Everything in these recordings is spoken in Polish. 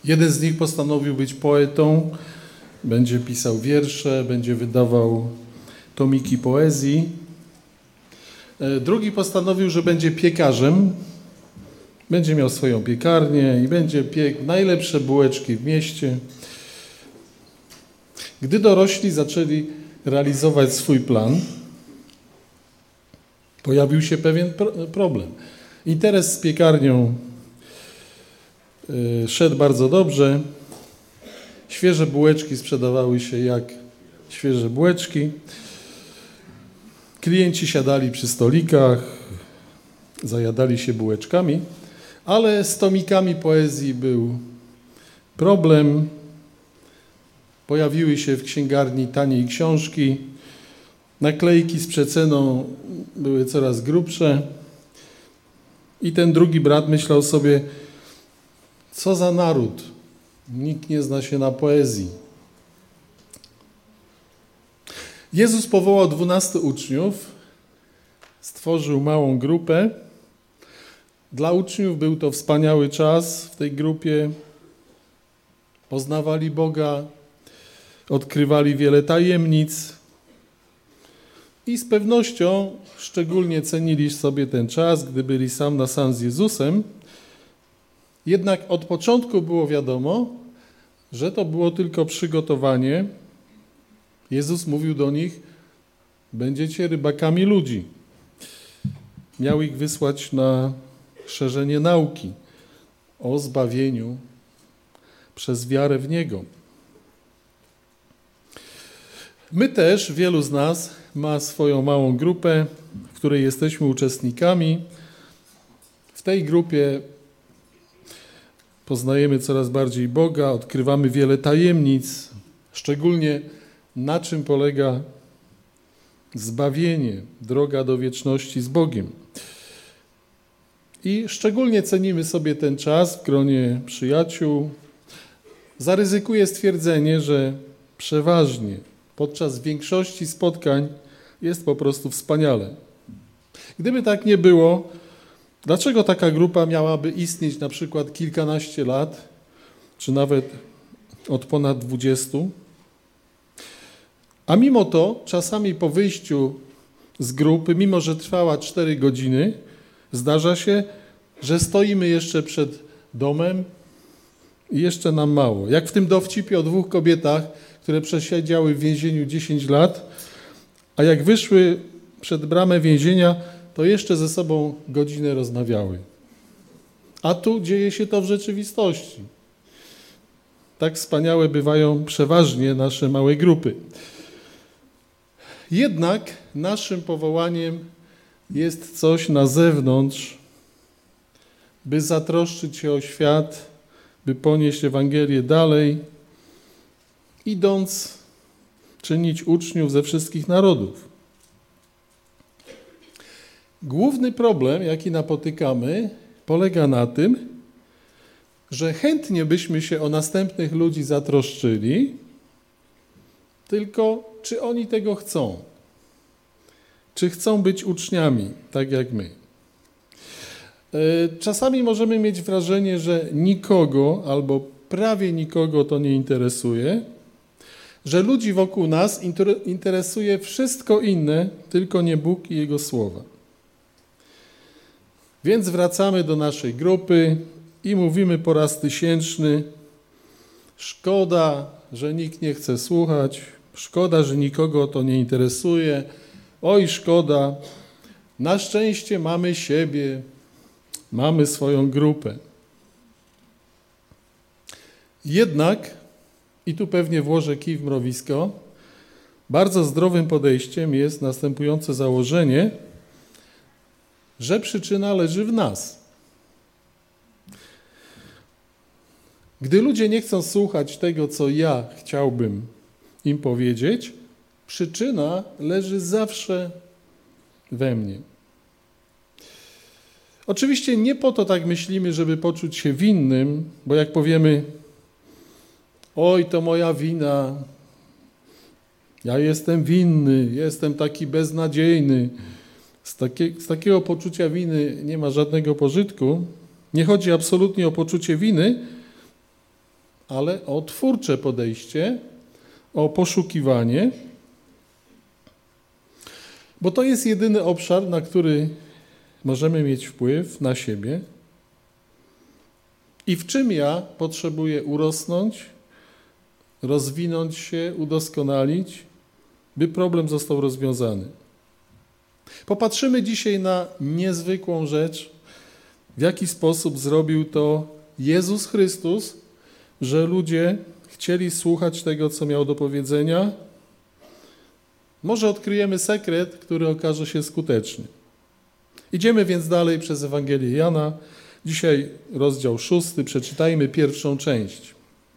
Jeden z nich postanowił być poetą, będzie pisał wiersze, będzie wydawał tomiki poezji. Drugi postanowił, że będzie piekarzem, będzie miał swoją piekarnię i będzie piekł najlepsze bułeczki w mieście. Gdy dorośli zaczęli realizować swój plan, pojawił się pewien problem. Interes z piekarnią szedł bardzo dobrze. Świeże bułeczki sprzedawały się jak świeże bułeczki. Klienci siadali przy stolikach, zajadali się bułeczkami, ale z tomikami poezji był problem. Pojawiły się w księgarni taniej książki, naklejki z przeceną były coraz grubsze i ten drugi brat myślał sobie, co za naród, nikt nie zna się na poezji. Jezus powołał 12 uczniów, stworzył małą grupę. Dla uczniów był to wspaniały czas w tej grupie. Poznawali Boga, odkrywali wiele tajemnic i z pewnością szczególnie cenili sobie ten czas, gdy byli sam na sam z Jezusem. Jednak od początku było wiadomo, że to było tylko przygotowanie. Jezus mówił do nich, będziecie rybakami ludzi. Miał ich wysłać na szerzenie nauki o zbawieniu przez wiarę w Niego. My też, wielu z nas ma swoją małą grupę, w której jesteśmy uczestnikami. W tej grupie poznajemy coraz bardziej Boga, odkrywamy wiele tajemnic, szczególnie na czym polega zbawienie, droga do wieczności z Bogiem. I szczególnie cenimy sobie ten czas w gronie przyjaciół. Zaryzykuję stwierdzenie, że przeważnie podczas większości spotkań jest po prostu wspaniale. Gdyby tak nie było, dlaczego taka grupa miałaby istnieć na przykład kilkanaście lat, czy nawet od ponad 20? A mimo to czasami po wyjściu z grupy, mimo że trwała 4 godziny, zdarza się, że stoimy jeszcze przed domem i jeszcze nam mało. Jak w tym dowcipie o 2 kobietach, które przesiedziały w więzieniu 10 lat, a jak wyszły przed bramę więzienia, to jeszcze ze sobą godzinę rozmawiały. A tu dzieje się to w rzeczywistości. Tak wspaniałe bywają przeważnie nasze małe grupy. Jednak naszym powołaniem jest coś na zewnątrz, by zatroszczyć się o świat, by ponieść Ewangelię dalej, idąc czynić uczniów ze wszystkich narodów. Główny problem, jaki napotykamy, polega na tym, że chętnie byśmy się o następnych ludzi zatroszczyli, tylko czy oni tego chcą? Czy chcą być uczniami, tak jak my? Czasami możemy mieć wrażenie, że nikogo albo prawie nikogo to nie interesuje, że ludzi wokół nas interesuje wszystko inne, tylko nie Bóg i Jego słowa. Więc wracamy do naszej grupy i mówimy po raz 1000, szkoda, że nikt nie chce słuchać, szkoda, że nikogo to nie interesuje, oj szkoda, na szczęście mamy siebie, mamy swoją grupę. Jednak, i tu pewnie włożę kij w mrowisko, bardzo zdrowym podejściem jest następujące założenie, że przyczyna leży w nas. Gdy ludzie nie chcą słuchać tego, co ja chciałbym im powiedzieć, przyczyna leży zawsze we mnie. Oczywiście nie po to tak myślimy, żeby poczuć się winnym, bo jak powiemy, oj, to moja wina, ja jestem winny, jestem taki beznadziejny, z takiego poczucia winy nie ma żadnego pożytku. Nie chodzi absolutnie o poczucie winy, ale o twórcze podejście, o poszukiwanie, bo to jest jedyny obszar, na który możemy mieć wpływ na siebie. I w czym ja potrzebuję urosnąć, rozwinąć się, udoskonalić, by problem został rozwiązany. Popatrzymy dzisiaj na niezwykłą rzecz, w jaki sposób zrobił to Jezus Chrystus, że ludzie chcieli słuchać tego, co miał do powiedzenia. Może odkryjemy sekret, który okaże się skuteczny. Idziemy więc dalej przez Ewangelię Jana. Dzisiaj rozdział 6, przeczytajmy pierwszą część.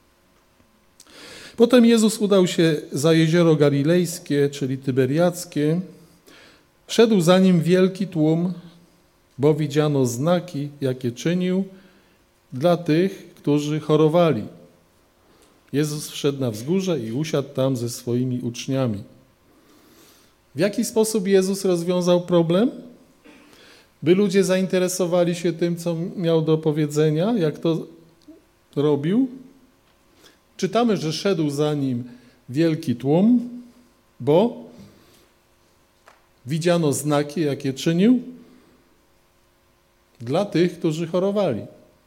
Potem Jezus udał się za jezioro galilejskie, czyli tyberiackie. Szedł za nim wielki tłum, bo widziano znaki, jakie czynił dla tych, którzy chorowali. Jezus wszedł na wzgórze i usiadł tam ze swoimi uczniami. W jaki sposób Jezus rozwiązał problem? By ludzie zainteresowali się tym, co miał do powiedzenia, jak to robił. Czytamy, że szedł za nim wielki tłum, bo widziano znaki, jakie czynił dla tych, którzy chorowali.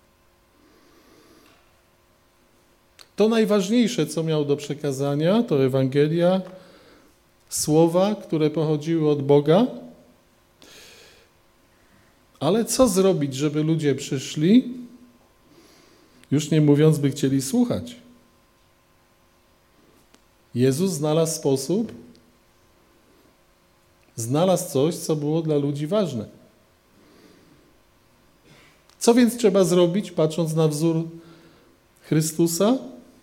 To najważniejsze, co miał do przekazania, to Ewangelia, słowa, które pochodziły od Boga. Ale co zrobić, żeby ludzie przyszli, już nie mówiąc, by chcieli słuchać? Jezus znalazł sposób, znalazł coś, co było dla ludzi ważne. Co więc trzeba zrobić, patrząc na wzór Chrystusa?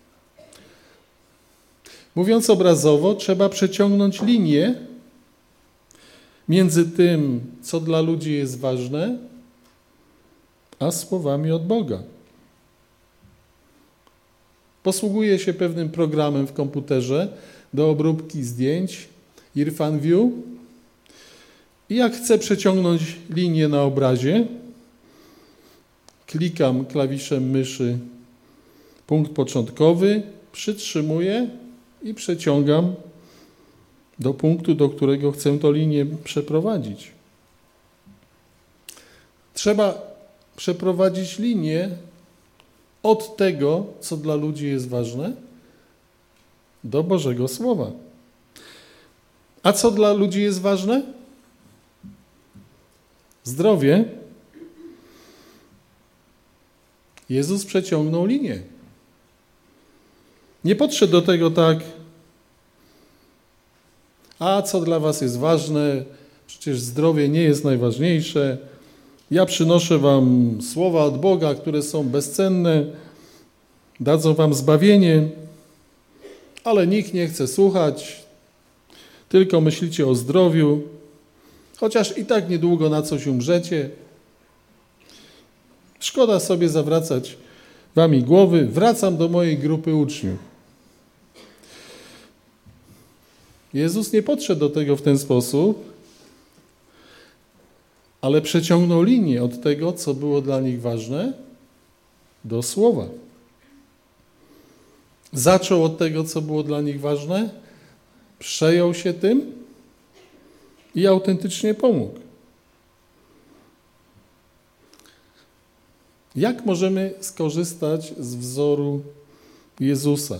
Mówiąc obrazowo, trzeba przeciągnąć linię między tym, co dla ludzi jest ważne, a słowami od Boga. Posługuję się pewnym programem w komputerze do obróbki zdjęć, IrfanView, i jak chcę przeciągnąć linię na obrazie, klikam klawiszem myszy punkt początkowy, przytrzymuję i przeciągam do punktu, do którego chcę tę linię przeprowadzić. Trzeba przeprowadzić linię od tego, co dla ludzi jest ważne, do Bożego Słowa. A co dla ludzi jest ważne? Zdrowie. Jezus przeciągnął linię. Nie podszedł do tego tak: a co dla was jest ważne? Przecież zdrowie nie jest najważniejsze. Ja przynoszę wam słowa od Boga, które są bezcenne, dadzą wam zbawienie, ale nikt nie chce słuchać, tylko myślicie o zdrowiu, chociaż i tak niedługo na coś umrzecie. Szkoda sobie zawracać wami głowy. Wracam do mojej grupy uczniów. Jezus nie podszedł do tego w ten sposób, ale przeciągnął linię od tego, co było dla nich ważne, do słowa. Zaczął od tego, co było dla nich ważne, przejął się tym i autentycznie pomógł. Jak możemy skorzystać z wzoru Jezusa?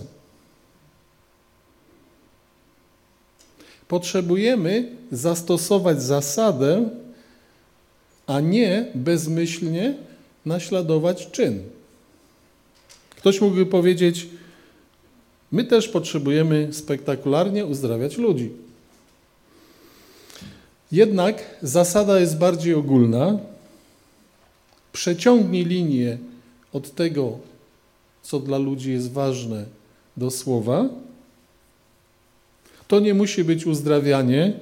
Potrzebujemy zastosować zasadę, a nie bezmyślnie naśladować czyn. Ktoś mógłby powiedzieć: my też potrzebujemy spektakularnie uzdrawiać ludzi. Jednak zasada jest bardziej ogólna. Przeciągnij linię od tego, co dla ludzi jest ważne, do słowa. To nie musi być uzdrawianie.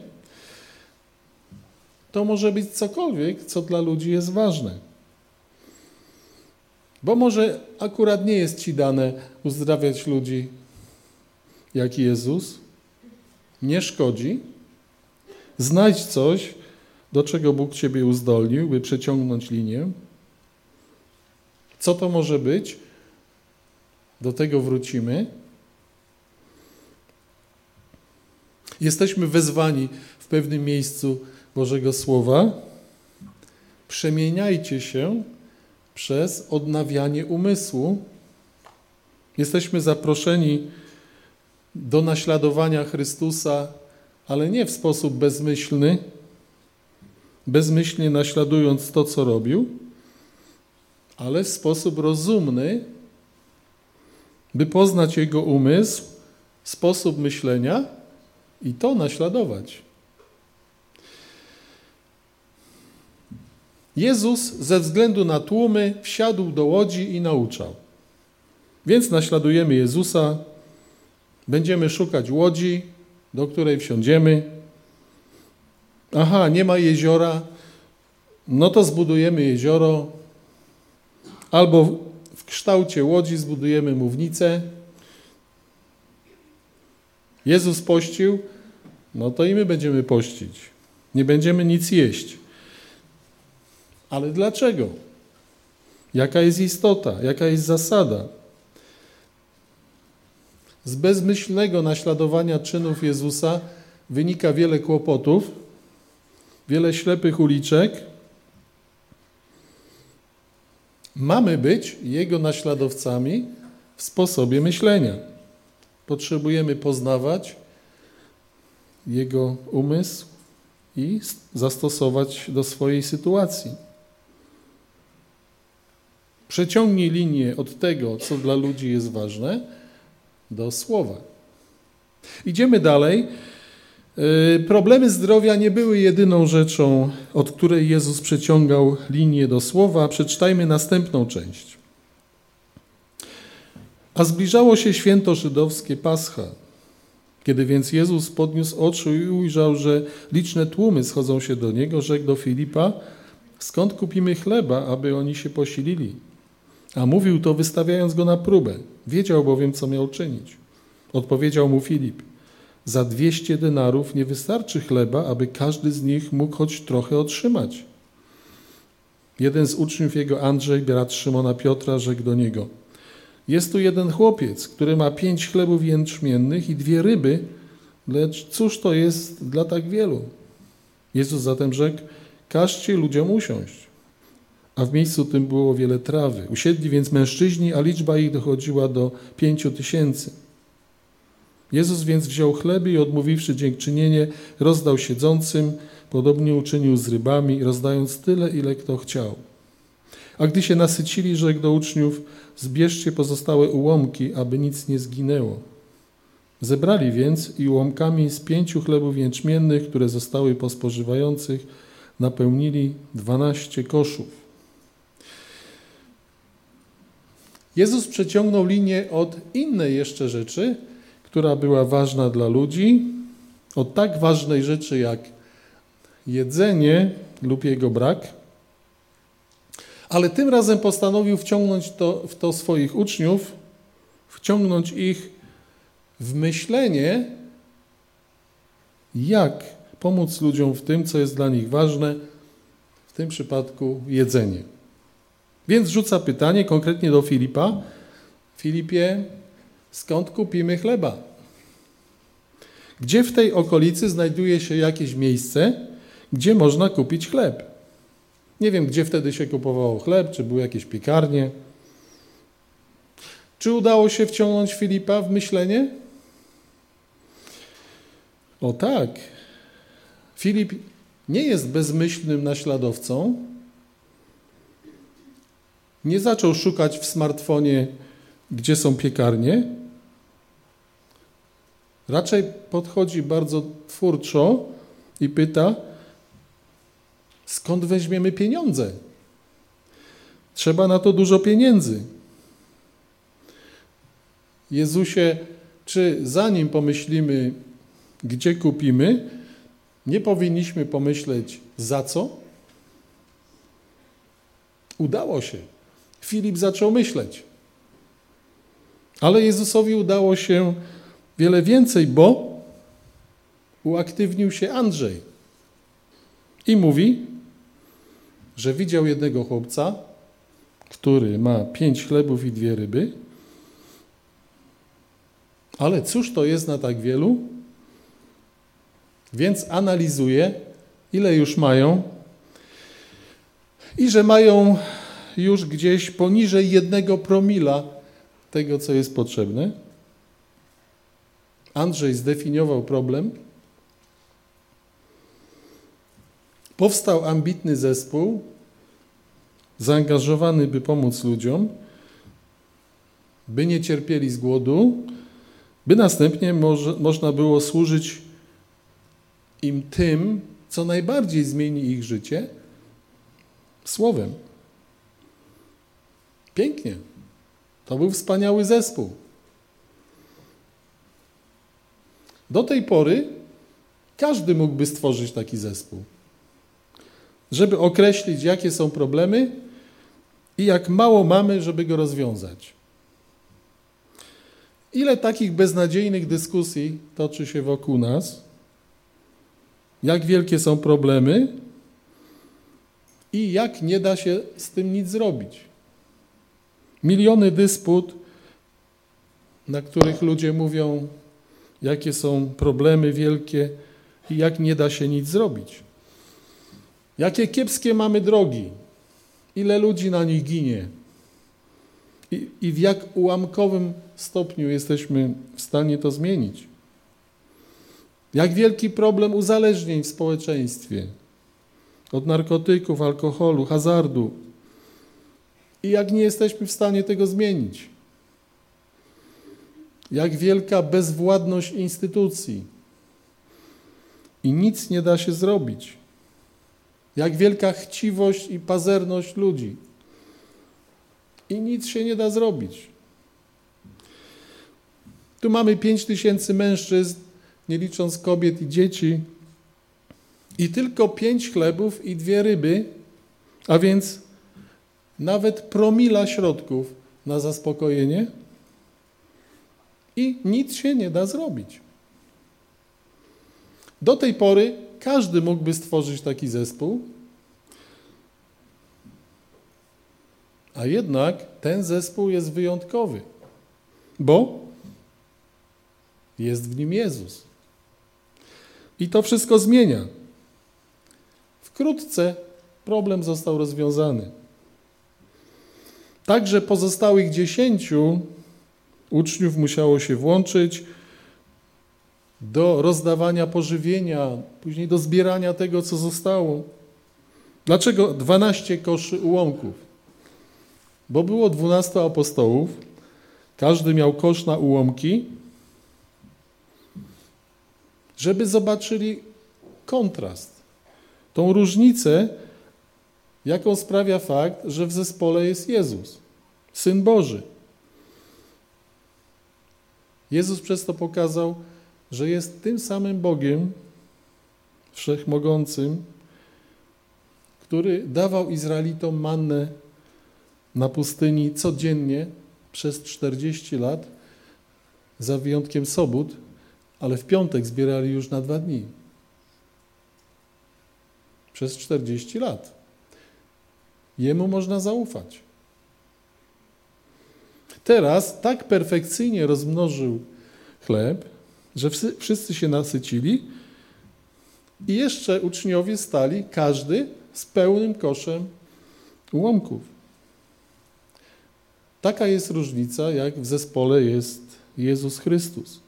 To może być cokolwiek, co dla ludzi jest ważne. Bo może akurat nie jest ci dane uzdrawiać ludzi jak Jezus. Nie szkodzi. Znajdź coś, do czego Bóg ciebie uzdolnił, by przeciągnąć linię. Co to może być? Do tego wrócimy. Jesteśmy wezwani w pewnym miejscu Bożego Słowa. Przemieniajcie się przez odnawianie umysłu. Jesteśmy zaproszeni do naśladowania Chrystusa, ale nie w sposób bezmyślny, bezmyślnie naśladując to, co robił, ale w sposób rozumny, by poznać Jego umysł, sposób myślenia i to naśladować. Jezus ze względu na tłumy wsiadł do łodzi i nauczał. Więc naśladujemy Jezusa, będziemy szukać łodzi, do której wsiądziemy. Aha, nie ma jeziora, no to zbudujemy jezioro, albo w kształcie łodzi zbudujemy mównicę. Jezus pościł, no to i my będziemy pościć. Nie będziemy nic jeść. Ale dlaczego? Jaka jest istota? Jaka jest zasada? Z bezmyślnego naśladowania czynów Jezusa wynika wiele kłopotów, wiele ślepych uliczek. Mamy być Jego naśladowcami w sposobie myślenia. Potrzebujemy poznawać Jego umysł i zastosować do swojej sytuacji. Przeciągnij linię od tego, co dla ludzi jest ważne, do słowa. Idziemy dalej. Problemy zdrowia nie były jedyną rzeczą, od której Jezus przeciągał linię do słowa. Przeczytajmy następną część. A zbliżało się święto żydowskie Pascha. Kiedy więc Jezus podniósł oczy i ujrzał, że liczne tłumy schodzą się do Niego, rzekł do Filipa: skąd kupimy chleba, aby oni się posilili? A mówił to, wystawiając go na próbę. Wiedział bowiem, co miał czynić. Odpowiedział mu Filip: za 200 denarów nie wystarczy chleba, aby każdy z nich mógł choć trochę otrzymać. Jeden z uczniów jego, Andrzej, brat Szymona Piotra, rzekł do niego: jest tu jeden chłopiec, który ma 5 chlebów jęczmiennych i 2 ryby, lecz cóż to jest dla tak wielu? Jezus zatem rzekł: każcie ludziom usiąść. A w miejscu tym było wiele trawy. Usiedli więc mężczyźni, a liczba ich dochodziła do 5000. Jezus więc wziął chleby i odmówiwszy dziękczynienie, rozdał siedzącym, podobnie uczynił z rybami, rozdając tyle, ile kto chciał. A gdy się nasycili, rzekł do uczniów: zbierzcie pozostałe ułomki, aby nic nie zginęło. Zebrali więc i ułomkami z 5 chlebów jęczmiennych, które zostały po spożywających, napełnili 12 koszów. Jezus przeciągnął linię od innej jeszcze rzeczy, która była ważna dla ludzi, od tak ważnej rzeczy jak jedzenie lub jego brak, ale tym razem postanowił wciągnąć w to swoich uczniów, wciągnąć ich w myślenie, jak pomóc ludziom w tym, co jest dla nich ważne, w tym przypadku jedzenie. Więc rzuca pytanie konkretnie do Filipa: Filipie, skąd kupimy chleba? Gdzie w tej okolicy znajduje się jakieś miejsce, gdzie można kupić chleb? Nie wiem, gdzie wtedy się kupowało chleb, czy były jakieś piekarnie. Czy udało się wciągnąć Filipa w myślenie? O tak. Filip nie jest bezmyślnym naśladowcą. Nie zaczął szukać w smartfonie, gdzie są piekarnie. Raczej podchodzi bardzo twórczo i pyta: skąd weźmiemy pieniądze? Trzeba na to dużo pieniędzy. Jezusie, czy zanim pomyślimy, gdzie kupimy, nie powinniśmy pomyśleć, za co? Udało się. Filip zaczął myśleć. Ale Jezusowi udało się wiele więcej, bo uaktywnił się Andrzej. I mówi, że widział jednego chłopca, który ma 5 chlebów i 2 ryby, Ale cóż to jest na tak wielu? Więc analizuję, ile już mają i że mają już gdzieś poniżej 1 promila tego, co jest potrzebne. Andrzej zdefiniował problem. Powstał ambitny zespół, zaangażowany, by pomóc ludziom, by nie cierpieli z głodu, by następnie można było służyć im tym, co najbardziej zmieni ich życie, słowem. Pięknie. To był wspaniały zespół. Do tej pory każdy mógłby stworzyć taki zespół, żeby określić, jakie są problemy i jak mało mamy, żeby go rozwiązać. Ile takich beznadziejnych dyskusji toczy się wokół nas, jak wielkie są problemy i jak nie da się z tym nic zrobić. Miliony dysput, na których ludzie mówią, jakie są problemy wielkie i jak nie da się nic zrobić. Jakie kiepskie mamy drogi, ile ludzi na nich ginie i w jak ułamkowym stopniu jesteśmy w stanie to zmienić. Jak wielki problem uzależnień w społeczeństwie od narkotyków, alkoholu, hazardu i jak nie jesteśmy w stanie tego zmienić. Jak wielka bezwładność instytucji i nic nie da się zrobić. Jak wielka chciwość i pazerność ludzi i nic się nie da zrobić. Tu mamy 5000 mężczyzn, nie licząc kobiet i dzieci, i tylko 5 chlebów i 2 ryby, a więc nawet promila środków na zaspokojenie i nic się nie da zrobić. Do tej pory każdy mógłby stworzyć taki zespół, a jednak ten zespół jest wyjątkowy, bo jest w nim Jezus. I to wszystko zmienia. Wkrótce problem został rozwiązany. Także pozostałych 10 uczniów musiało się włączyć do rozdawania pożywienia, później do zbierania tego, co zostało. Dlaczego 12 koszy ułomków? Bo było 12 apostołów, każdy miał kosz na ułomki, żeby zobaczyli kontrast, tą różnicę, jaką sprawia fakt, że w zespole jest Jezus, Syn Boży. Jezus przez to pokazał, że jest tym samym Bogiem wszechmogącym, który dawał Izraelitom mannę na pustyni codziennie przez 40 lat, za wyjątkiem sobót, ale w piątek zbierali już na 2 dni. Przez 40 lat. Jemu można zaufać. Teraz tak perfekcyjnie rozmnożył chleb, że wszyscy się nasycili i jeszcze uczniowie stali, każdy z pełnym koszem ułomków. Taka jest różnica, jak w zespole jest Jezus Chrystus.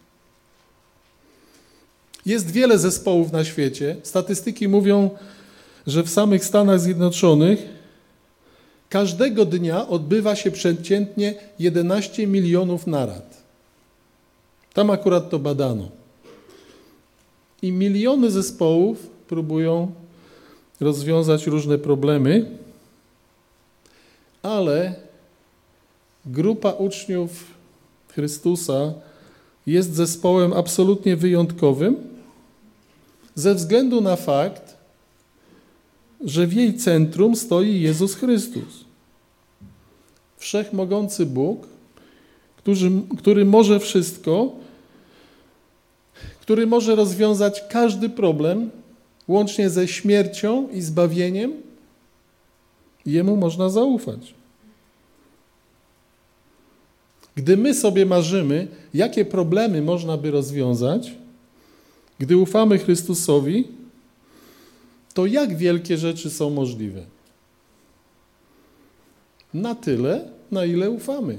Jest wiele zespołów na świecie. Statystyki mówią, że w samych Stanach Zjednoczonych każdego dnia odbywa się przeciętnie 11 milionów narad. Tam akurat to badano. I miliony zespołów próbują rozwiązać różne problemy, ale grupa uczniów Chrystusa jest zespołem absolutnie wyjątkowym ze względu na fakt, że w jej centrum stoi Jezus Chrystus. Wszechmogący Bóg, który może wszystko, który może rozwiązać każdy problem, łącznie ze śmiercią i zbawieniem, Jemu można zaufać. Gdy my sobie marzymy, jakie problemy można by rozwiązać, gdy ufamy Chrystusowi, to jak wielkie rzeczy są możliwe? Na tyle, na ile ufamy.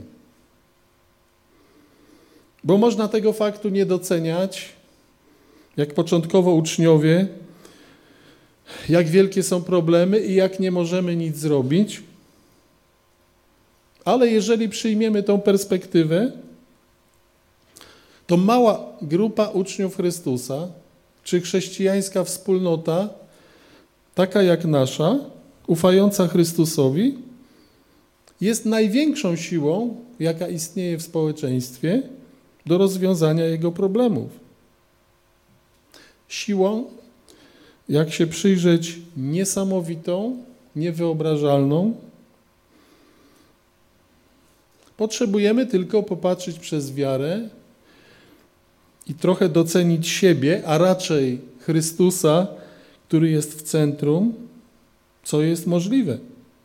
Bo można tego faktu nie doceniać, jak początkowo uczniowie, jak wielkie są problemy i jak nie możemy nic zrobić. Ale jeżeli przyjmiemy tą perspektywę, to mała grupa uczniów Chrystusa, czy chrześcijańska wspólnota, taka jak nasza, ufająca Chrystusowi, jest największą siłą, jaka istnieje w społeczeństwie do rozwiązania jego problemów. Siłą, jak się przyjrzeć, niesamowitą, niewyobrażalną. Potrzebujemy tylko popatrzeć przez wiarę i trochę docenić siebie, a raczej Chrystusa, który jest w centrum, co jest możliwe.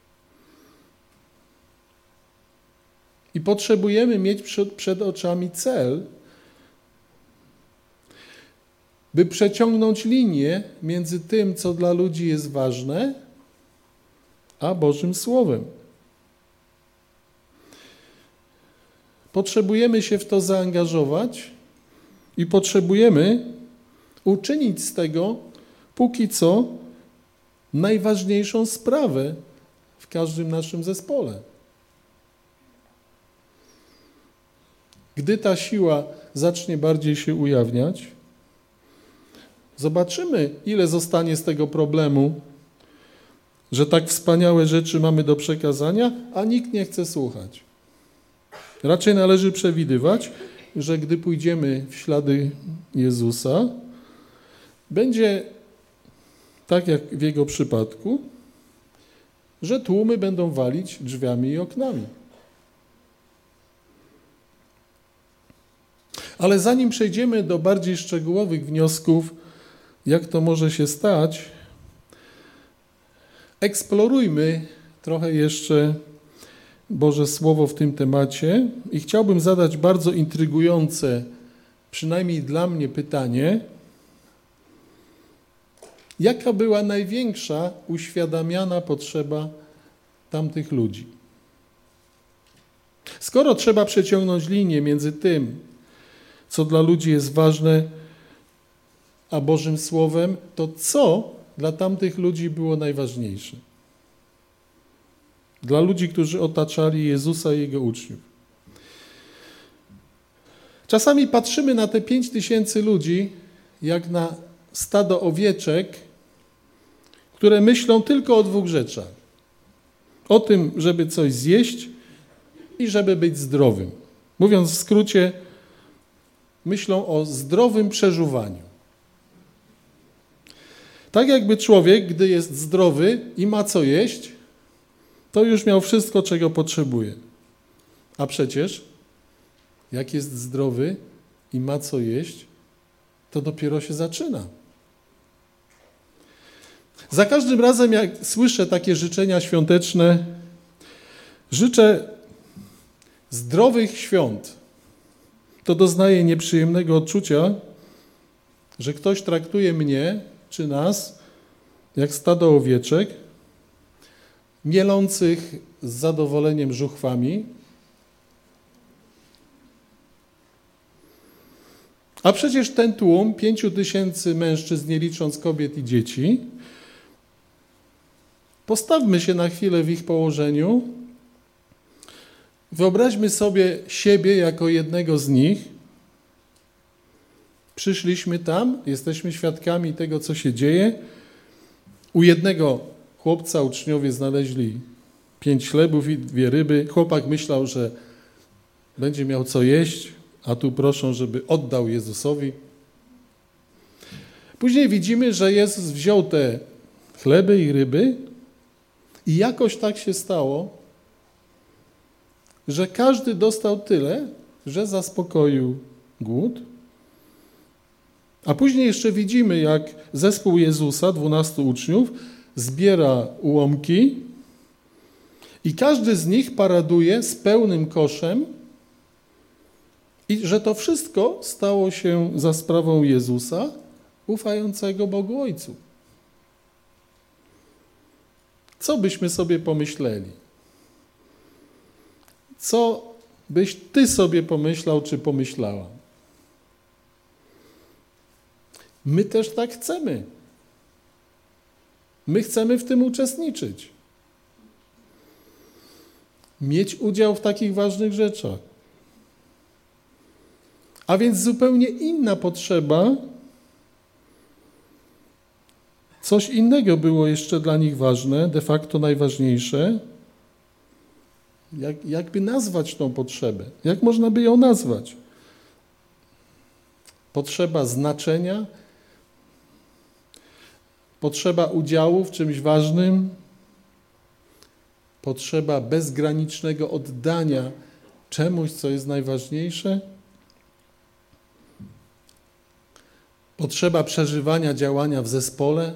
I potrzebujemy mieć przed oczami cel, by przeciągnąć linię między tym, co dla ludzi jest ważne, a Bożym Słowem. Potrzebujemy się w to zaangażować i potrzebujemy uczynić z tego póki co najważniejszą sprawę w każdym naszym zespole. Gdy ta siła zacznie bardziej się ujawniać, zobaczymy, ile zostanie z tego problemu, że tak wspaniałe rzeczy mamy do przekazania, a nikt nie chce słuchać. Raczej należy przewidywać, że gdy pójdziemy w ślady Jezusa, będzie tak jak w jego przypadku, że tłumy będą walić drzwiami i oknami. Ale zanim przejdziemy do bardziej szczegółowych wniosków, jak to może się stać, eksplorujmy trochę jeszcze Boże Słowo w tym temacie i chciałbym zadać bardzo intrygujące, przynajmniej dla mnie, pytanie: jaka była największa uświadamiana potrzeba tamtych ludzi? Skoro trzeba przeciągnąć linię między tym, co dla ludzi jest ważne, a Bożym Słowem, to co dla tamtych ludzi było najważniejsze? Dla ludzi, którzy otaczali Jezusa i Jego uczniów. Czasami patrzymy na te 5000 ludzi, jak na stado owieczek, które myślą tylko o dwóch rzeczach. O tym, żeby coś zjeść i żeby być zdrowym. Mówiąc w skrócie, myślą o zdrowym przeżuwaniu. Tak jakby człowiek, gdy jest zdrowy i ma co jeść, to już miał wszystko, czego potrzebuje. A przecież, jak jest zdrowy i ma co jeść, to dopiero się zaczyna. Za każdym razem, jak słyszę takie życzenia świąteczne, życzę zdrowych świąt, to doznaję nieprzyjemnego odczucia, że ktoś traktuje mnie czy nas jak stado owieczek, mielących z zadowoleniem żuchwami, a przecież ten tłum, 5000 mężczyzn, nie licząc kobiet i dzieci, postawmy się na chwilę w ich położeniu, wyobraźmy sobie siebie jako jednego z nich. Przyszliśmy tam, jesteśmy świadkami tego, co się dzieje. U jednego chłopca uczniowie znaleźli 5 chlebów i 2 ryby. Chłopak myślał, że będzie miał co jeść, a tu proszą, żeby oddał Jezusowi. Później widzimy, że Jezus wziął te chleby i ryby i jakoś tak się stało, że każdy dostał tyle, że zaspokoił głód. A później jeszcze widzimy, jak zespół Jezusa, 12 uczniów, zbiera ułomki i każdy z nich paraduje z pełnym koszem I że to wszystko stało się za sprawą Jezusa, ufającego Bogu Ojcu. Co byśmy sobie pomyśleli? Co byś ty sobie pomyślał, czy pomyślała? My też tak chcemy. My chcemy w tym uczestniczyć. Mieć udział w takich ważnych rzeczach. A więc zupełnie inna potrzeba, coś innego było jeszcze dla nich ważne, de facto najważniejsze. Jakby nazwać tą potrzebę? Jak można by ją nazwać? Potrzeba znaczenia, potrzeba udziału w czymś ważnym, potrzeba bezgranicznego oddania czemuś, co jest najważniejsze, potrzeba przeżywania działania w zespole,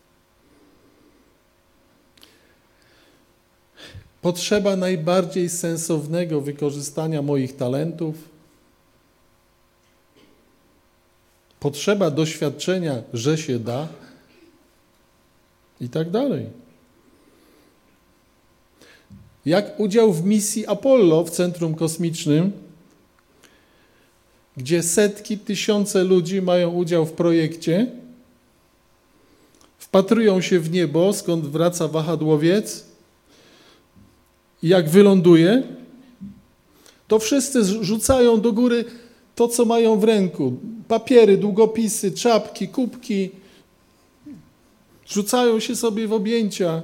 potrzeba najbardziej sensownego wykorzystania moich talentów, potrzeba doświadczenia, że się da i tak dalej. Jak udział w misji Apollo w Centrum Kosmicznym, gdzie setki, tysiące ludzi mają udział w projekcie, wpatrują się w niebo, skąd wraca wahadłowiec i jak wyląduje, to wszyscy rzucają do góry to, co mają w ręku. Papiery, długopisy, czapki, kubki. Rzucają się sobie w objęcia.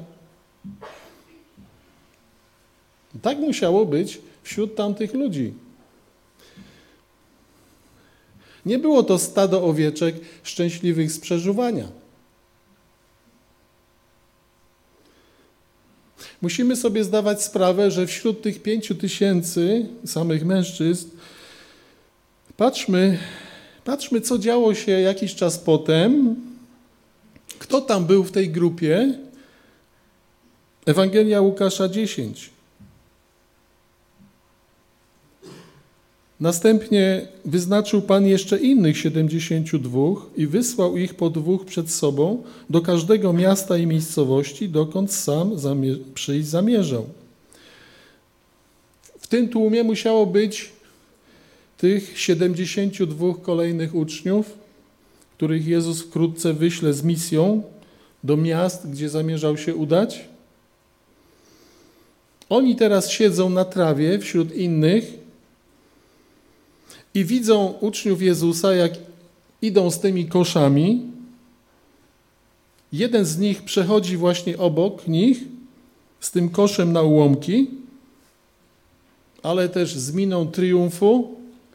Tak musiało być wśród tamtych ludzi. Nie było to stado owieczek szczęśliwych z przeżuwania. Musimy sobie zdawać sprawę, że wśród tych 5000 samych mężczyzn, patrzmy, co działo się jakiś czas potem, kto tam był w tej grupie. Ewangelia Łukasza 10. Następnie wyznaczył Pan jeszcze innych 72 i wysłał ich po 2 przed sobą do każdego miasta i miejscowości, dokąd sam przyjść zamierzał. W tym tłumie musiało być tych 72 kolejnych uczniów, których Jezus wkrótce wyśle z misją do miast, gdzie zamierzał się udać. Oni teraz siedzą na trawie wśród innych i widzą uczniów Jezusa, jak idą z tymi koszami. Jeden z nich przechodzi właśnie obok nich z tym koszem na ułomki, ale też z miną triumfu,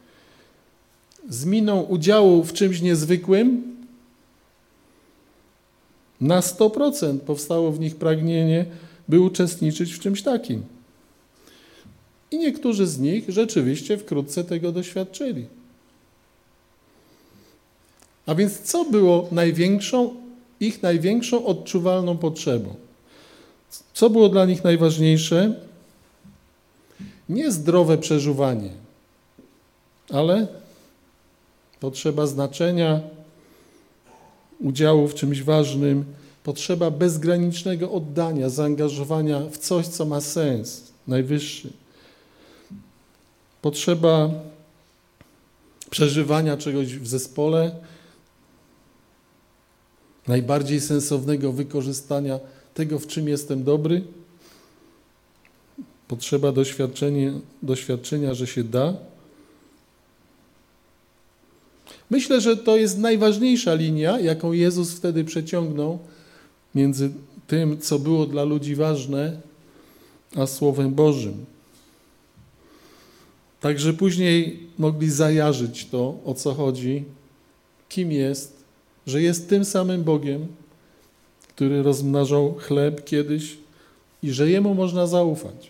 z miną udziału w czymś niezwykłym. Na 100% powstało w nich pragnienie, by uczestniczyć w czymś takim. I niektórzy z nich rzeczywiście wkrótce tego doświadczyli. A więc co było ich największą odczuwalną potrzebą? Co było dla nich najważniejsze? Nie zdrowe przeżuwanie, ale potrzeba znaczenia, udziału w czymś ważnym, potrzeba bezgranicznego oddania, zaangażowania w coś, co ma sens najwyższy. Potrzeba przeżywania czegoś w zespole, najbardziej sensownego wykorzystania tego, w czym jestem dobry. Potrzeba doświadczenia, że się da. Myślę, że to jest najważniejsza linia, jaką Jezus wtedy przeciągnął między tym, co było dla ludzi ważne, a Słowem Bożym. Także później mogli zajarzyć to, o co chodzi, kim jest, że jest tym samym Bogiem, który rozmnażał chleb kiedyś i że Jemu można zaufać.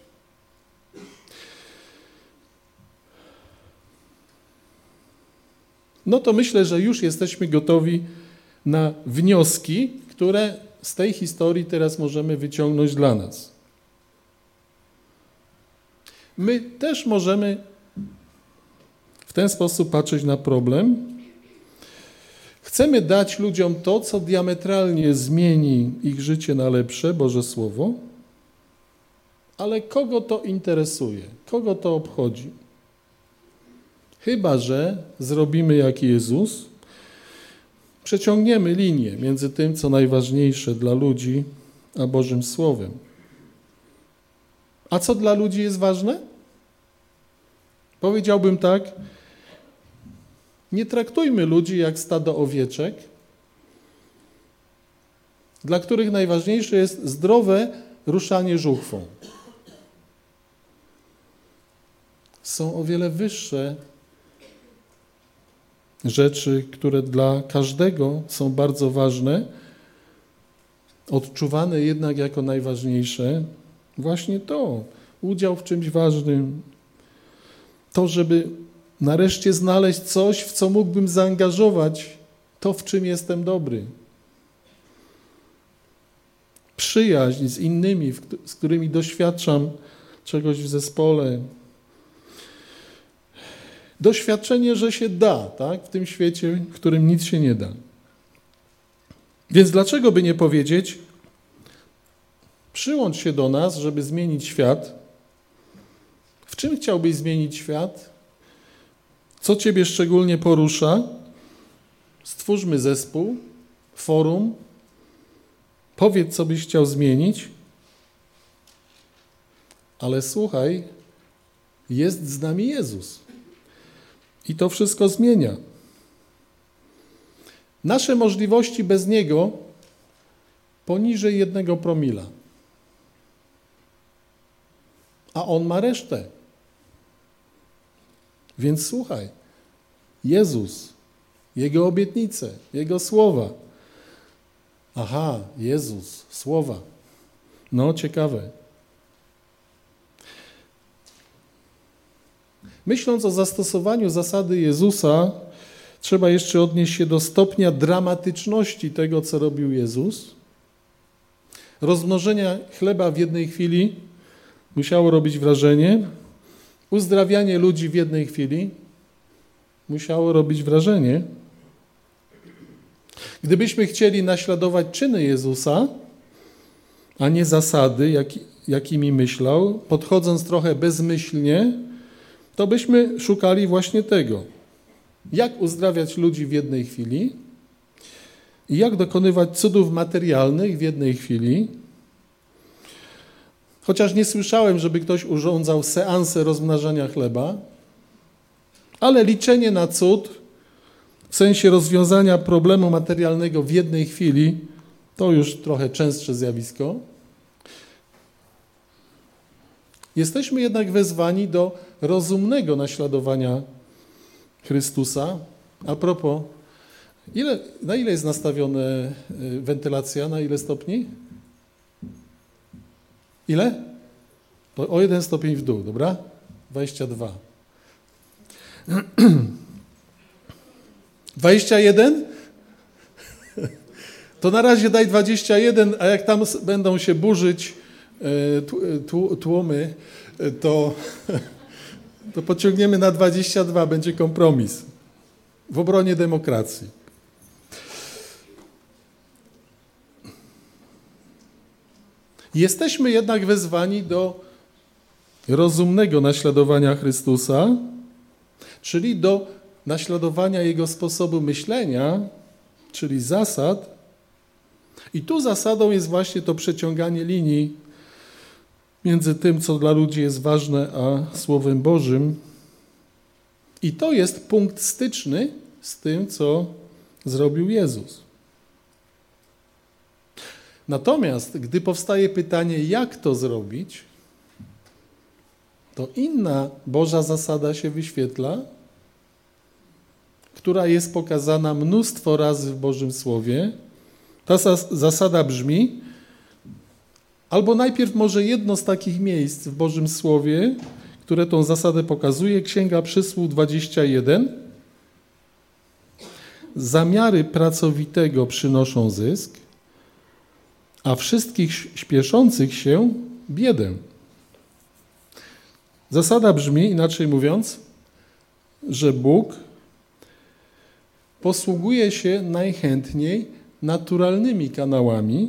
No to myślę, że już jesteśmy gotowi na wnioski, które z tej historii teraz możemy wyciągnąć dla nas. My też możemy w ten sposób patrzeć na problem. Chcemy dać ludziom to, co diametralnie zmieni ich życie na lepsze, Boże Słowo, ale kogo to interesuje? Kogo to obchodzi? Chyba że zrobimy jak Jezus, przeciągniemy linię między tym, co najważniejsze dla ludzi, a Bożym Słowem. A co dla ludzi jest ważne? Powiedziałbym tak, nie traktujmy ludzi jak stado owieczek, dla których najważniejsze jest zdrowe ruszanie żuchwą. Są o wiele wyższe rzeczy, które dla każdego są bardzo ważne, odczuwane jednak jako najważniejsze. Właśnie to, udział w czymś ważnym, to, żeby nareszcie znaleźć coś, w co mógłbym zaangażować, to, w czym jestem dobry. Przyjaźń z innymi, z którymi doświadczam czegoś w zespole. Doświadczenie, że się da, tak? W tym świecie, w którym nic się nie da. Więc dlaczego by nie powiedzieć, przyłącz się do nas, żeby zmienić świat. W czym chciałbyś zmienić świat? Co ciebie szczególnie porusza? Stwórzmy zespół, forum. Powiedz, co byś chciał zmienić. Ale słuchaj, jest z nami Jezus. I to wszystko zmienia. Nasze możliwości bez Niego poniżej 1 promila. A On ma resztę. Więc słuchaj. Jezus, Jego obietnice, Jego słowa. Aha, Jezus, słowa. No, ciekawe. Myśląc o zastosowaniu zasady Jezusa, trzeba jeszcze odnieść się do stopnia dramatyczności tego, co robił Jezus. Rozmnożenie chleba w jednej chwili musiało robić wrażenie. Uzdrawianie ludzi w jednej chwili musiało robić wrażenie. Gdybyśmy chcieli naśladować czyny Jezusa, a nie zasady, jakimi myślał, podchodząc trochę bezmyślnie, to byśmy szukali właśnie tego. Jak uzdrawiać ludzi w jednej chwili i jak dokonywać cudów materialnych w jednej chwili. Chociaż nie słyszałem, żeby ktoś urządzał seansę rozmnażania chleba, ale liczenie na cud w sensie rozwiązania problemu materialnego w jednej chwili to już trochę częstsze zjawisko. Jesteśmy jednak wezwani do rozumnego naśladowania Chrystusa. A propos, na ile jest nastawiona wentylacja? Na ile stopni? Ile? O 1 stopień w dół, dobra? 22. 21? To na razie daj 21, a jak tam będą się burzyć tłumy, to pociągniemy na 22, będzie kompromis w obronie demokracji. Jesteśmy jednak wezwani do rozumnego naśladowania Chrystusa, czyli do naśladowania Jego sposobu myślenia, czyli zasad. I tu zasadą jest właśnie to przeciąganie linii między tym, co dla ludzi jest ważne, a Słowem Bożym. I to jest punkt styczny z tym, co zrobił Jezus. Natomiast, gdy powstaje pytanie, jak to zrobić, to inna Boża zasada się wyświetla, która jest pokazana mnóstwo razy w Bożym Słowie. Ta zasada brzmi, albo najpierw może jedno z takich miejsc w Bożym Słowie, które tą zasadę pokazuje, Księga Przysłów 21. Zamiary pracowitego przynoszą zysk, a wszystkich śpieszących się biedę. Zasada brzmi, inaczej mówiąc, że Bóg posługuje się najchętniej naturalnymi kanałami.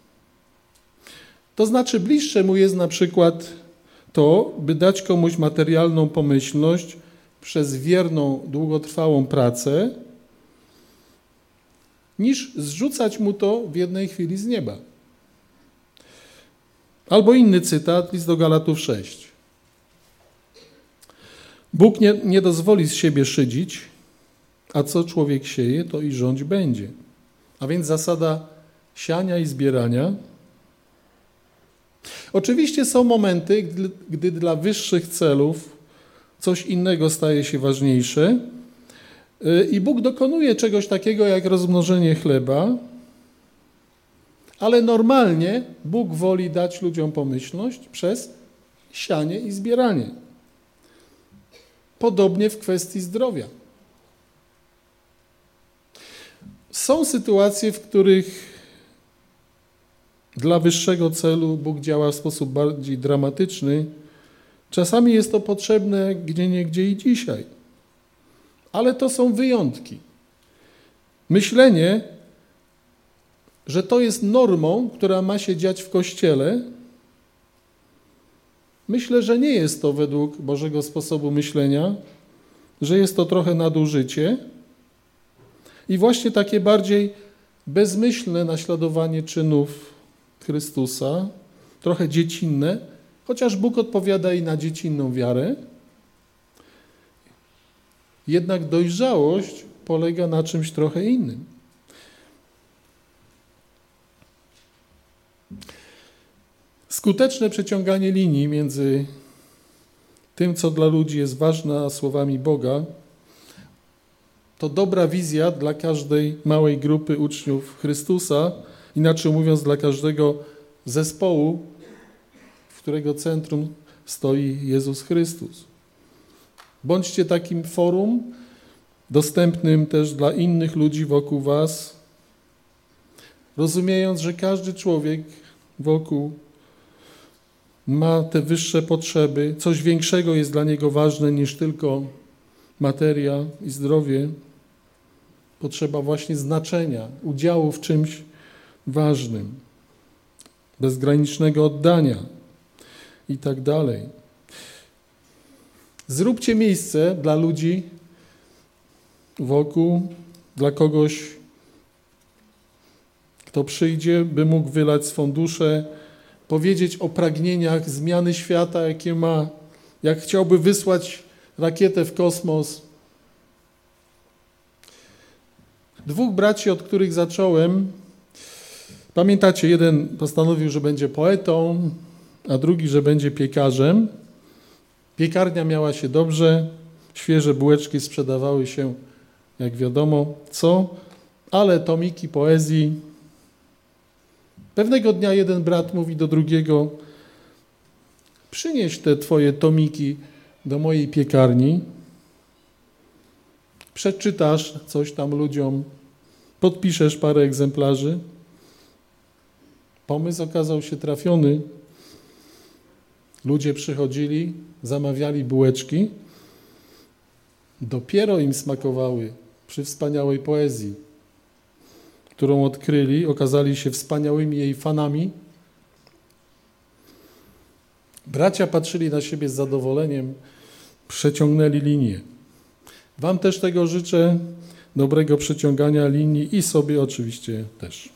To znaczy bliższe mu jest na przykład to, by dać komuś materialną pomyślność przez wierną, długotrwałą pracę, niż zrzucać mu to w jednej chwili z nieba. Albo inny cytat, list do Galatów 6. Bóg nie dozwoli z siebie szydzić, a co człowiek sieje, to i rządź będzie. A więc zasada siania i zbierania. Oczywiście są momenty, gdy dla wyższych celów coś innego staje się ważniejsze i Bóg dokonuje czegoś takiego jak rozmnożenie chleba, ale normalnie Bóg woli dać ludziom pomyślność przez sianie i zbieranie. Podobnie w kwestii zdrowia. Są sytuacje, w których dla wyższego celu Bóg działa w sposób bardziej dramatyczny. Czasami jest to potrzebne gdzieniegdzie i dzisiaj. Ale to są wyjątki. Myślenie, że to jest normą, która ma się dziać w Kościele, myślę, że nie jest to według Bożego sposobu myślenia, że jest to trochę nadużycie i właśnie takie bardziej bezmyślne naśladowanie czynów Chrystusa, trochę dziecinne, chociaż Bóg odpowiada i na dziecinną wiarę, jednak dojrzałość polega na czymś trochę innym. Skuteczne przeciąganie linii między tym, co dla ludzi jest ważne, a słowami Boga, to dobra wizja dla każdej małej grupy uczniów Chrystusa, inaczej mówiąc dla każdego zespołu, w którego centrum stoi Jezus Chrystus. Bądźcie takim forum, dostępnym też dla innych ludzi wokół was, rozumiejąc, że każdy człowiek wokół ma te wyższe potrzeby, coś większego jest dla niego ważne niż tylko materia i zdrowie. Potrzeba właśnie znaczenia, udziału w czymś ważnym, bezgranicznego oddania i tak dalej. Zróbcie miejsce dla ludzi wokół, dla kogoś, kto przyjdzie, by mógł wylać swą duszę, powiedzieć o pragnieniach zmiany świata, jakie ma, jak chciałby wysłać rakietę w kosmos. Dwóch braci, od których zacząłem, pamiętacie, jeden postanowił, że będzie poetą, a drugi, że będzie piekarzem. Piekarnia miała się dobrze, świeże bułeczki sprzedawały się, jak wiadomo, co, ale tomiki poezji. Pewnego dnia jeden brat mówi do drugiego: przynieś te twoje tomiki do mojej piekarni, przeczytasz coś tam ludziom, podpiszesz parę egzemplarzy. Pomysł okazał się trafiony. Ludzie przychodzili, zamawiali bułeczki. Dopiero im smakowały przy wspaniałej poezji, którą odkryli, okazali się wspaniałymi jej fanami. Bracia patrzyli na siebie z zadowoleniem, przeciągnęli linię. Wam też tego życzę, dobrego przeciągania linii i sobie oczywiście też.